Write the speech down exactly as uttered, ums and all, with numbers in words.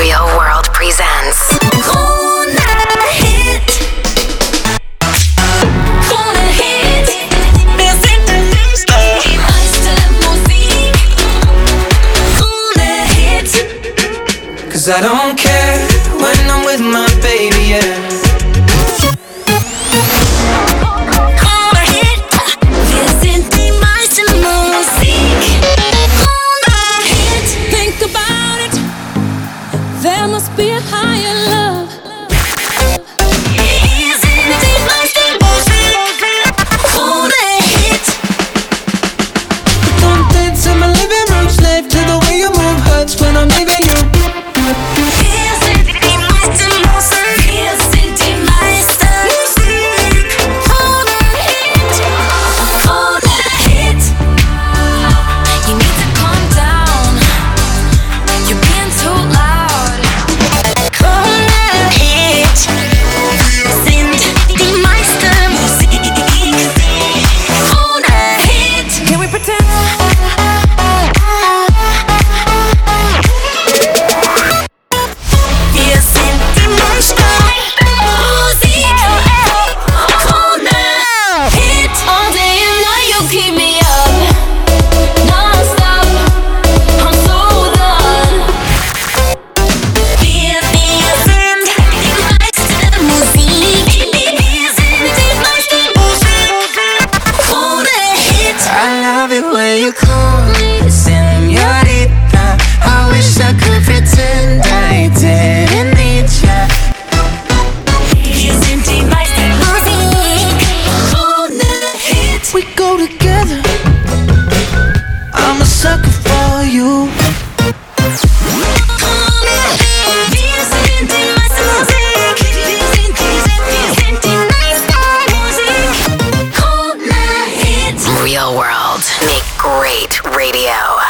Real World presents Krone Hit. Krone Hit. Wir sind der Nächste. Die meiste Musik. Krone Hit. Cause I don't care when I'm with my baby, yeah. There must be a higher love. Don't dance in my living room, slave to the way you move hurts when I'm leaving you. You call me señorita. I wish I could pretend I didn't need ya. Wir sind die meiste Musik. Krone Hit. We go together. I'm a sucker for you. Wir sind die meiste Musik. Wir sind, wir sind, wir sind die meiste Musik. Krone Hit. Real World. Make great radio.